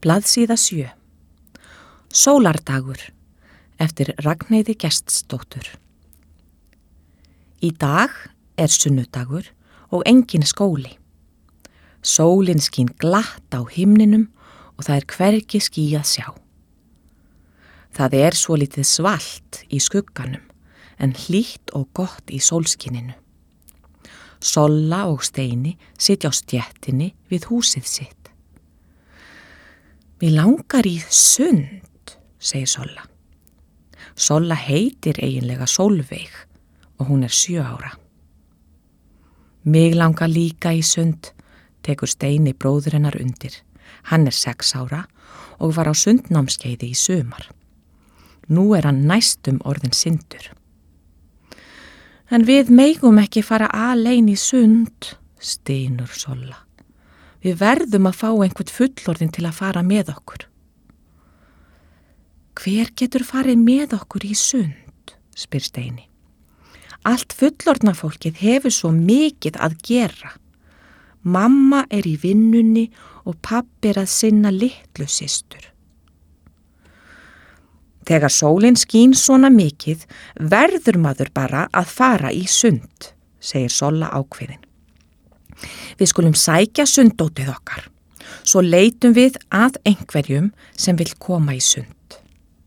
Blaðsíða 7. Sólardagur eftir Ragnheiði Gestsdóttur. Í dag er sunnudagur og enginn skóli. Sólin skín glatt á himninum og það er hvergi ský að sjá. Það er svolítið svalt í skugganum en hlýtt og gott í sólskininu. Solla og Steini sitja á stjettinni við húsið sitt. Mér langar í sund, segir Solla. Solla heitir eiginlega Sólveig og hún er 7 ára. Mig langar líka í sund, tekur Steini bróður hennar undir. Hann er 6 ára og var á sundnámskeiði í sumar. Nú er hann næstum orðinn syndur. En við megum ekki fara alein í sund, stynur Solla. Við verðum að fá einhvern fullorðinn til að fara með okkur. Hver getur farið með okkur í sund, spyr Steini. Allt fullorðna fólkið hefur svo mikið að gera. Mamma er í vinnunni og pabbi er að sinna litlu systur. Þegar sólin skín svona mikið verður maður bara að fara í sund, segir Solla ákveðin. Við skulum sækja sunddótið okkar, svo leitum við að einhverjum sem vill koma í sund.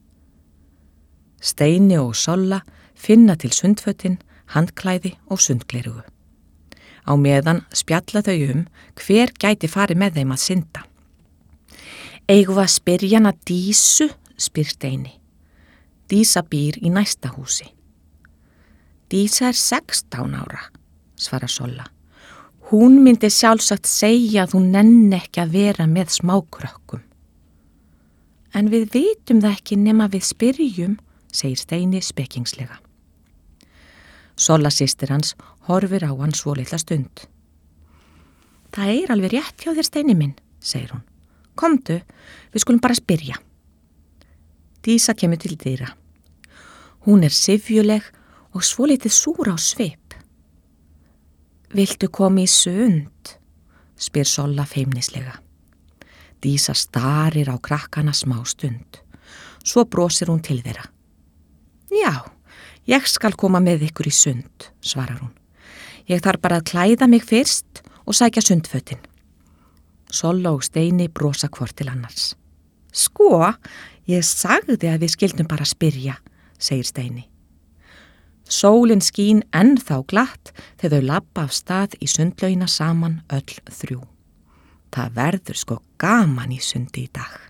Steini og Solla finna til sundfötin, handklæði og sundglerugu. Á meðan spjalla þau hver gæti farið með þeim að synda. Eigum við að spyrja hana Dísu, spyr Steini. Dísa býr í næsta húsi. Dísa er 16 ára, svarar Solla. Hún myndi sjálfsagt segja að hún nenni ekki að vera með smákrökkum. En við vitum það ekki nema við spyrjum, segir Steini spekingslega. Solla systir hans horfir á hann svolitla stund. Það er alveg rétt hjá þér, Steini minn, segir hún. Komdu, við skulum bara spyrja. Dísa kemur til dyra. Hún er syfjuleg og svolítið súr á svip. Viltu koma í sund? Spyr Solla feimnislega. Dísa starir á krakkana smá stund. Svo brosir hún til þeirra. Já, ég skal koma með ykkur í sund, svarar hún. Ég þarf bara að klæða mig fyrst og sækja sundfötin. Solla og Steini brosa hvort til annars. Sko, ég sagði að við skildum bara spyrja, segir Steini. Sólin skín ennþá glatt þegar þau labba af stað í sundlaugina saman öll 3. Það verður sko gaman í sundi í dag.